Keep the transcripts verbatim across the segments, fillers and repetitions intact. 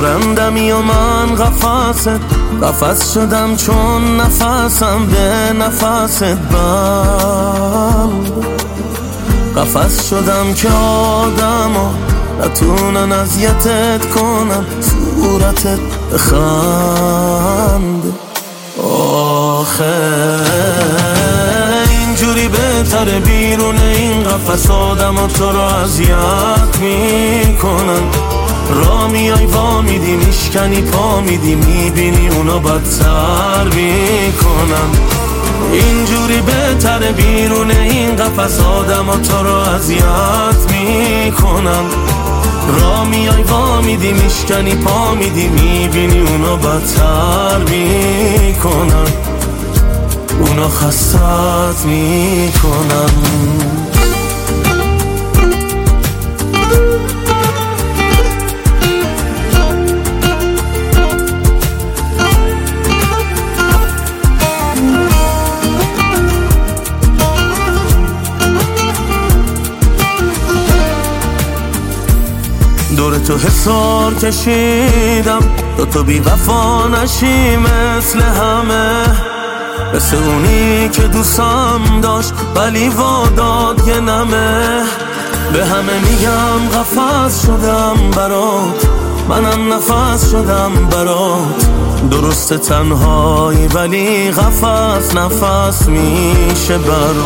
پرندمی و من قفست، قفس شدم چون نفسم به نفست بند. قفس شدم که آدما نتونن اذیتت کنن، صورتت بخند. آخه اینجوری بهتره بیرون این قفس، آدما تو رو اذیت میکنن. را میای وا میدی میشکنی پا میدی، میبینی اونا بدتر میکنن. اینجوری بهتره بیرون این قفس، آدما تو رو اذیت میکنن. را میای وا میدی میشکنی پا میدی، میبینی اونا بدتر میکنن، اونا خستت میکنن. دور تو حصار کشیدم تو تو بی وفا نشی مثل همه، مثل اونی که دوستم داشت ولی واداد یه نمه. به همه میگم قفس شدم برات، منم نفس شدم برات. درست تنهایی ولی قفس نفس میشه بر.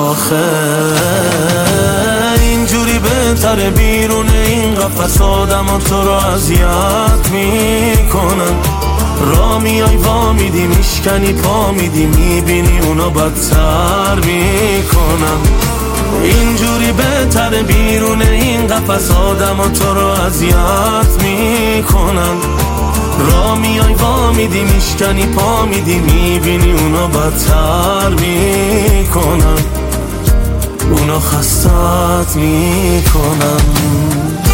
آخر اینجوری بهتره بیرون این قفس، آدما تو رو اذیت میکنن. را میای وا میدی میشکنی پا میدی، میبینی اونا بدتر میکنن. اینجوری بهتره بیرون این قفس، آدما تو رو اذیت میکنن. را میای وا میدی میشکنی پا میدی، میبینی اونا بدتر میکنن، اونا خستت میکنن.